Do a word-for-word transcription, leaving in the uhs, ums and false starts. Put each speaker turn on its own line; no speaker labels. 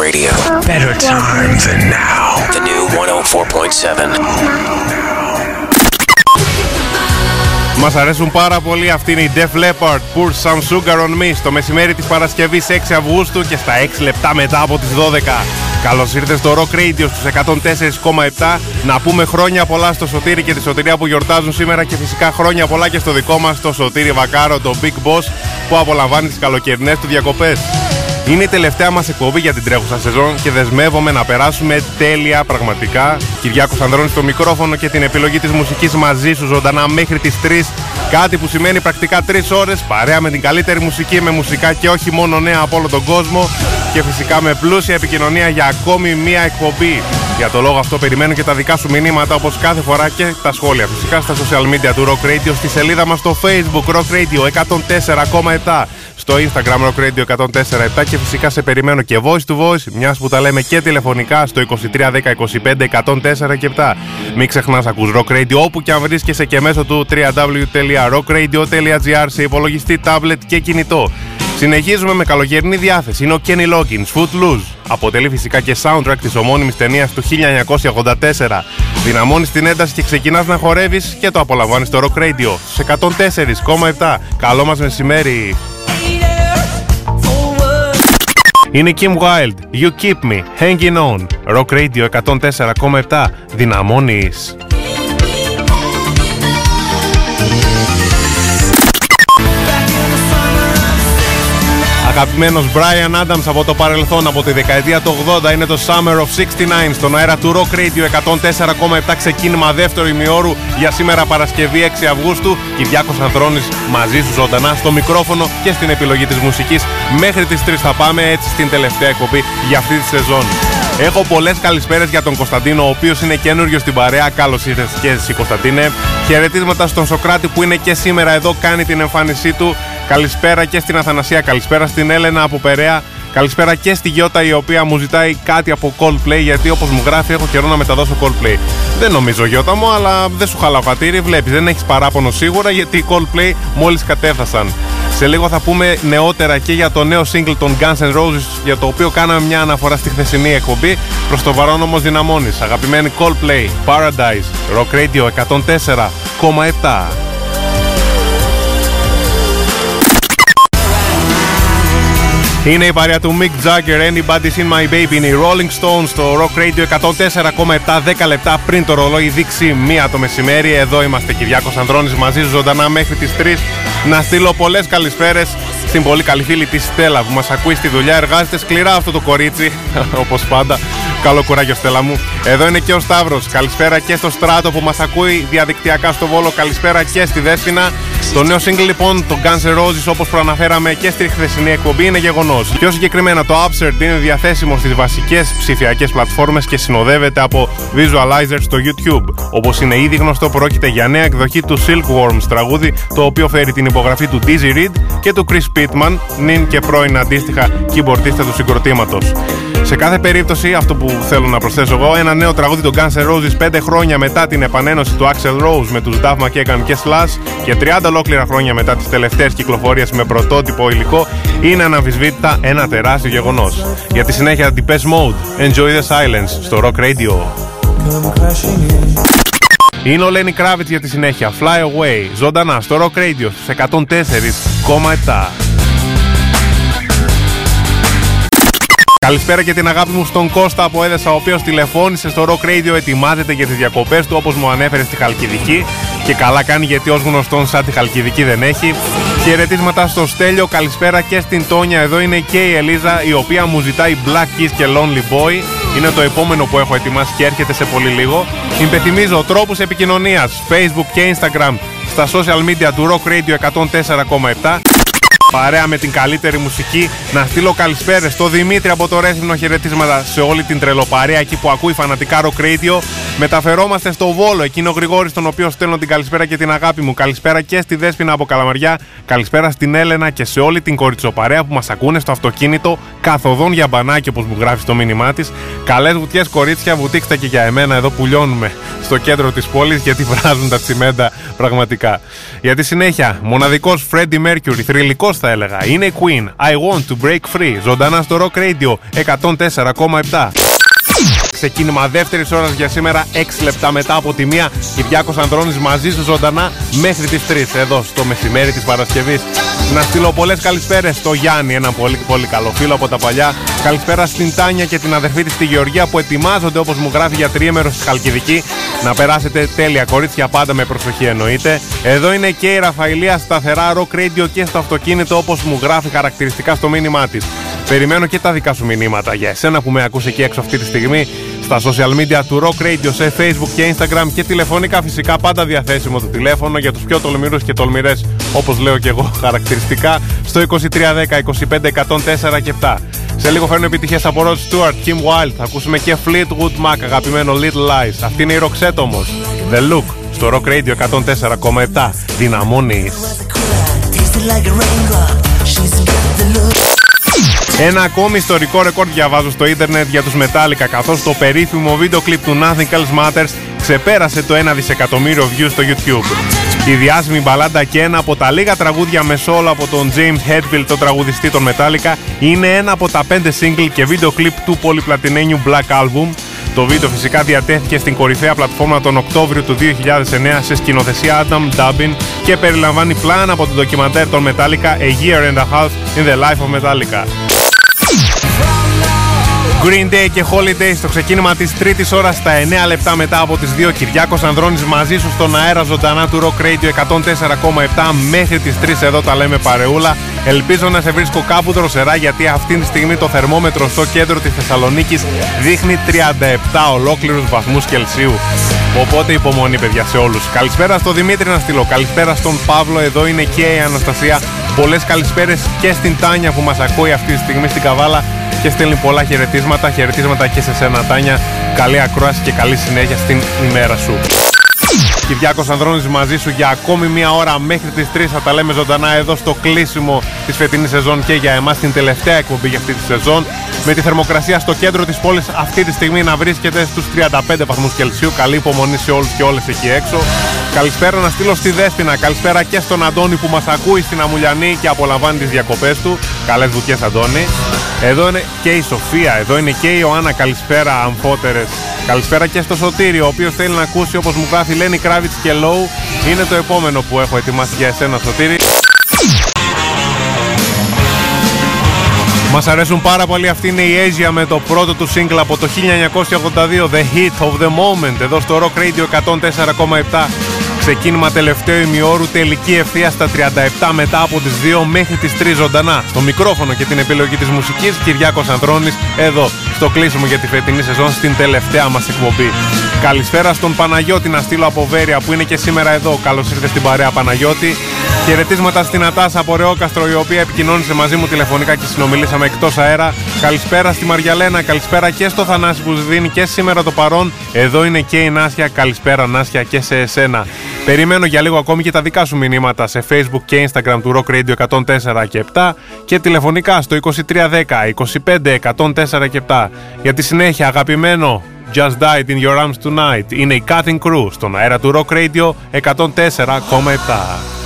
Radio. Better times than now. The new εκατόν τέσσερα κόμμα επτά.
Μας αρέσουν πάρα πολύ. Αυτή είναι η Def Leppard, Pour Some Sugar On Me, στο μεσημέρι της Παρασκευής έξι Αυγούστου και στα έξι λεπτά μετά από τις δώδεκα. Καλώς ήρθες στο Rock Radio στους εκατόν τέσσερα κόμμα επτά. Να πούμε χρόνια πολλά στο Σωτήρη και τη Σωτηρία που γιορτάζουν σήμερα και φυσικά χρόνια πολλά και στο δικό μας το Σωτήρη Βακάρο, το Big Boss, που απολαμβάνει τις καλοκαιρινές του διακοπές. Είναι η τελευταία μας εκπομπή για την τρέχουσα σεζόν και δεσμεύομαι να περάσουμε τέλεια πραγματικά. Κυριάκος Ανδρώνης στο μικρόφωνο και την επιλογή της μουσικής μαζί σου ζωντανά μέχρι τις τρεις. Κάτι που σημαίνει πρακτικά τρεις ώρες παρέα με την καλύτερη μουσική, με μουσικά και όχι μόνο νέα από όλο τον κόσμο. Και φυσικά με πλούσια επικοινωνία για ακόμη μία εκπομπή. Για το λόγο αυτό περιμένω και τα δικά σου μηνύματα όπως κάθε φορά και τα σχόλια. Φυσικά στα social media του Rock Radio, στη σελίδα μας στο Facebook Rock Radio εκατόν τέσσερα κόμμα επτά, στο Instagram Rock Radio εκατόν τέσσερα κόμμα επτά και φυσικά σε περιμένω και voice to voice, μιας που τα λέμε και τηλεφωνικά στο είκοσι τρία δέκα είκοσι πέντε εκατόν τέσσερα και επτά. Μην ξεχνάς, ακούς Rock Radio όπου και αν βρίσκεσαι και μέσω του double-u double-u double-u τελεία rock radio τελεία gr σε υπολογιστή, tablet και κινητό. Συνεχίζουμε με καλοκαιρινή διάθεση. Είναι ο Kenny Loggins, Footloose. Αποτελεί φυσικά και soundtrack της ομώνυμης ταινίας του χίλια εννιακόσια ογδόντα τέσσερα. Δυναμώνεις την ένταση και ξεκινάς να χορεύεις και το απολαμβάνεις στο Rock Radio στους εκατόν τέσσερα κόμμα επτά. Καλό μας μεσημέρι. Είναι Kim Wilde, You Keep Me Hanging On. Rock Radio εκατόν τέσσερα κόμμα επτά. Δυναμώνεις. Αγαπημένος Bryan Adams από το παρελθόν, από τη δεκαετία του ογδόντα, είναι το Summer of εξήντα εννιά στον αέρα του Rock Radio εκατόν τέσσερα κόμμα επτά. Ξεκίνημα δεύτερο ημιώρου για σήμερα Παρασκευή έξι Αυγούστου. Κυριάκος Ανδρώνης μαζί σου ζωντανά στο μικρόφωνο και στην επιλογή της μουσικής. Μέχρι τις τρεις θα πάμε, έτσι στην τελευταία εκπομπή για αυτή τη σεζόν. Έχω πολλές καλησπέρες για τον Κωνσταντίνο, ο οποίος είναι καινούριος στην παρέα. Καλώς ήρθες και εσύ, Κωνσταντίνε. Χαιρετίσματα στον Σοκράτη που είναι και σήμερα εδώ, κάνει την εμφάνισή του. Καλησπέρα και στην Αθανασία, καλησπέρα στην Έλενα από Περαία. Καλησπέρα και στη Γιώτα, η οποία μου ζητάει κάτι από Coldplay, γιατί όπως μου γράφει έχω καιρό να μεταδώσω Coldplay. Δεν νομίζω, Γιώτα μου, αλλά δεν σου χαλάω χατήρι. Βλέπεις, δεν έχεις παράπονο σίγουρα, γιατί οι Coldplay μόλις κατέφθασαν. Σε λίγο θα πούμε νεότερα και για το νέο single των Guns N' Roses, για το οποίο κάναμε μια αναφορά στη χθεσινή εκπομπή. Προς το παρόν όμως δυναμώνεις. Αγαπημένη Coldplay, Paradise, Rock Radio εκατόν τέσσερα κόμμα επτά. Είναι η παρέα του Mick Jagger, Anybody's in My Baby. Είναι οι Rolling Stones στο Rock Radio εκατόν τέσσερα κόμμα επτά, δέκα λεπτά πριν το ρολόι δείξει μία το μεσημέρι. Εδώ είμαστε, Κυριάκος Ανδρώνης, μαζί σου ζωντανά μέχρι τις τρεις. Να στείλω πολλές καλησπέρες στην πολύ καλή φίλη της Στέλλα που μας ακούει στη δουλειά. Εργάζεται σκληρά αυτό το κορίτσι, όπως πάντα. Καλό κουράγιο, Στέλλα μου. Εδώ είναι και ο Σταύρος. Καλησπέρα και στο Στράτο που μας ακούει διαδικτυακά στο Βόλο. Καλησπέρα και στη Δέσποινα. Το νέο single λοιπόν, το Guns N' Roses, όπως προαναφέραμε και στη χθεσινή εκπομπή, είναι γεγονός. Πιο συγκεκριμένα το Absurd είναι διαθέσιμο στις βασικές ψηφιακές πλατφόρμες και συνοδεύεται από visualizers στο YouTube. Όπως είναι ήδη γνωστό, πρόκειται για νέα εκδοχή του Silkworms τραγούδι, το οποίο φέρει την υπογραφή του Dizzy Reed και του Chris Pittman, νυν και πρώην αντίστοιχα keyboardista του συγκροτήματος. Σε κάθε περίπτωση, αυτό που θέλω να προσθέσω εγώ, ένα νέο τραγούδι των Guns N' Roses πέντε χρόνια μετά την επανένωση του Axl Rose με τους Duff McKagan και Slash και τριάντα ολόκληρα χρόνια μετά τις τελευταίες κυκλοφορίες με πρωτότυπο υλικό, είναι αναμφισβήτητα ένα τεράστιο γεγονός. Για τη συνέχεια, Depeche Mode, Enjoy the Silence στο Rock Radio. Είναι ο Lenny Kravitz για τη συνέχεια, Fly Away, ζωντανά στο Rock Radio στους εκατόν τέσσερα κόμμα επτά. Καλησπέρα και την αγάπη μου στον Κώστα από Έδεσα, ο οποίος τηλεφώνησε στο Rock Radio, ετοιμάζεται για τις διακοπές του όπως μου ανέφερε στη Χαλκιδική και καλά κάνει, γιατί ως γνωστόν σαν τη Χαλκιδική δεν έχει. Χαιρετίσματα στο Στέλιο, καλησπέρα και στην Τόνια. Εδώ είναι και η Ελίζα, η οποία μου ζητάει Black Kiss και Lonely Boy. Είναι το επόμενο που έχω ετοιμάσει και έρχεται σε πολύ λίγο. Υπενθυμίζω τρόπους επικοινωνίας, Facebook και Instagram, στα social media του Rock Radio εκατόν τέσσερα κόμμα επτά. Παρέα με την καλύτερη μουσική, να στείλω καλησπέρες στο Δημήτρη από το Ρέθυμνο, χαιρετίσματα σε όλη την τρελοπαρέα εκεί που ακούει φανατικά Rock Radio. Μεταφερόμαστε στο Βόλο, εκείνο ο Γρηγόρης, τον οποίο στέλνω την καλησπέρα και την αγάπη μου. Καλησπέρα και στη Δέσποινα από Καλαμαριά, καλησπέρα στην Έλενα και σε όλη την κοριτσοπαρέα που μας ακούνε στο αυτοκίνητο, καθοδόν για μπανάκι όπως μου γράφει στο μήνυμά της. Καλές βουτιές, κορίτσια, βουτήξτε και για εμένα εδώ που λιώνουμε στο κέντρο της πόλης, γιατί βράζουν τα τσιμέντα πραγματικά. Για τη συνέχεια, μοναδικός Freddie Mercury, θρυλικός θα έλεγα. Είναι η Queen, I Want to Break Free, ζωντανά στο Rock Radio εκατόν τέσσερα κόμμα επτά. Ξεκίνημα δεύτερης ώρας για σήμερα, έξι λεπτά μετά από τη μία. Κυριάκος Ανδρώνης μαζί σου ζωντανά μέχρι τις τρεις εδώ στο μεσημέρι της Παρασκευής. Να στείλω πολλές καλησπέρες στο Γιάννη, έναν πολύ, πολύ καλό φίλο από τα παλιά. Καλησπέρα στην Τάνια και την αδερφή της τη Γεωργία που ετοιμάζονται, όπως μου γράφει, για τριήμερο στη Χαλκιδική. Να περάσετε τέλεια, κορίτσια, πάντα με προσοχή εννοείται. Εδώ είναι και η Ραφαηλία, σταθερά Rock Radio και στο αυτοκίνητο, όπως μου γράφει χαρακτηριστικά στο μήνυμά της. Περιμένω και τα δικά σου μηνύματα για εσένα που με ακούς εκεί έξω αυτή τη στιγμή, στα social media του Rock Radio, σε Facebook και Instagram και τηλεφωνικά φυσικά, πάντα διαθέσιμο το τηλέφωνο για τους πιο τολμηρούς και τολμηρές, όπως λέω και εγώ χαρακτηριστικά, στο είκοσι τρία δέκα είκοσι πέντε εκατόν τέσσερα και επτά. Σε λίγο φέρνω επιτυχίες από Rod Stewart, Kim Wilde, θα ακούσουμε και Fleetwood Mac, αγαπημένο Little Lies. Αυτή είναι η Roxette όμως, The Look, στο Rock Radio εκατόν τέσσερα κόμμα επτά. Δυναμώνεις. Ένα ακόμη ιστορικό ρεκόρд διαβάζω στο ίντερνετ για τους Metallica, καθώς το περίφημο βίντεο κλιπ του Nothing Else Matters ξεπέρασε το ένα δισεκατομμύριο views στο YouTube. Η διάσημη μπαλάντα και ένα από τα λίγα τραγούδια με solo από τον James Hetfield, τον τραγουδιστή των Metallica, είναι ένα από τα πέντε single και βίντεο κλιπ του πολυπλατινένιου Black Album. Το βίντεο φυσικά διατέθηκε στην κορυφαία πλατφόρμα τον Οκτώβριο του δύο χιλιάδες εννέα σε σκηνοθεσία Adam Dubin και περιλαμβάνει πλάνα από το ντοκιμαντέρ των Metallica A Year and a Half in the Life of Metallica. Green Day και Holiday στο ξεκίνημα της τρίτης ώρας, στα εννέα λεπτά μετά από τις δύο. Κυριάκος Ανδρώνης μαζί σου στον αέρα ζωντανά του Rock Radio εκατόν τέσσερα κόμμα επτά μέχρι τις τρεις. Εδώ τα λέμε παρεούλα. Ελπίζω να σε βρίσκω κάπου δροσερά, γιατί αυτή τη στιγμή το θερμόμετρο στο κέντρο της Θεσσαλονίκης δείχνει τριάντα επτά ολόκληρους βαθμούς Κελσίου. Οπότε υπομονή, παιδιά, σε όλους. Καλησπέρα στο Δημήτρη να στείλω. Καλησπέρα στον Παύλο. Εδώ είναι και η Αναστασία. Πολλές καλησπέρες και στην Τάνια που μας ακούει αυτή τη στιγμή στην Καβάλα και στέλνει πολλά χαιρετίσματα. Χαιρετίσματα και σε σένα, Τάνια. Καλή ακρόαση και καλή συνέχεια στην ημέρα σου. Κυριάκος Ανδρώνης μαζί σου για ακόμη μία ώρα μέχρι τις τρεις. Θα τα λέμε ζωντανά εδώ στο κλείσιμο της φετινής σεζόν και για εμάς την τελευταία εκπομπή για αυτή τη σεζόν. Με τη θερμοκρασία στο κέντρο της πόλης αυτή τη στιγμή να βρίσκεται στους τριάντα πέντε βαθμούς Κελσίου. Καλή υπομονή σε όλους και όλες εκεί έξω. Καλησπέρα να στείλω στη Δέσποινα. Καλησπέρα και στον Αντώνη που μας ακούει στην Αμουλιανή και απολαμβάνει τις διακοπές του. Καλές βουτιές, Αντώνη. Εδώ είναι και η Σοφία, εδώ είναι και η Ιωάννα. Καλησπέρα, αμφότερες. Καλησπέρα και στο Σωτήριο, ο οποίος θέλει να ακούσει, όπως μου γράφει, Lenny Kravitz και Low. Είναι το επόμενο που έχω ετοιμάσει για εσένα, Σωτήρη. Μας αρέσουν πάρα πολύ. Αυτή είναι η Asia με το πρώτο του single από το χίλια εννιακόσια ογδόντα δύο, The Hit of the Moment, εδώ στο Rock Radio εκατόν τέσσερα κόμμα επτά. Ξεκίνημα τελευταίο ημιώρου, τελική ευθεία στα τριάντα επτά μετά από τις δύο μέχρι τις τρεις ζωντανά. Στο μικρόφωνο και την επιλογή της μουσικής, Κυριάκος Ανδρώνης, εδώ στο κλείσιμο για τη φετινή σεζόν στην τελευταία μας εκπομπή. Καλησπέρα στον Παναγιώτη να στείλω από Βέρεια που είναι και σήμερα εδώ. Καλώς ήρθες στην παρέα, Παναγιώτη. Χαιρετίσματα στην Ατάσα από Ρεόκαστρο, η οποία επικοινώνησε μαζί μου τηλεφωνικά και συνομιλήσαμε εκτός αέρα. Καλησπέρα στη Μαριαλένα, καλησπέρα και στο Θανάση που δίνει και σήμερα το παρόν. Εδώ είναι και η Νάσια. Καλησπέρα, Νάσια, και σε εσένα. Περιμένω για λίγο ακόμη και τα δικά σου μηνύματα σε Facebook και Instagram του Rock Radio εκατόν τέσσερα και επτά και τηλεφωνικά στο είκοσι τρία δέκα είκοσι πέντε εκατόν τέσσερα και επτά. Για τη συνέχεια, αγαπημένο Just Died in Your Arms Tonight είναι η Cutting Crew στον αέρα του Rock Radio εκατόν τέσσερα κόμμα επτά.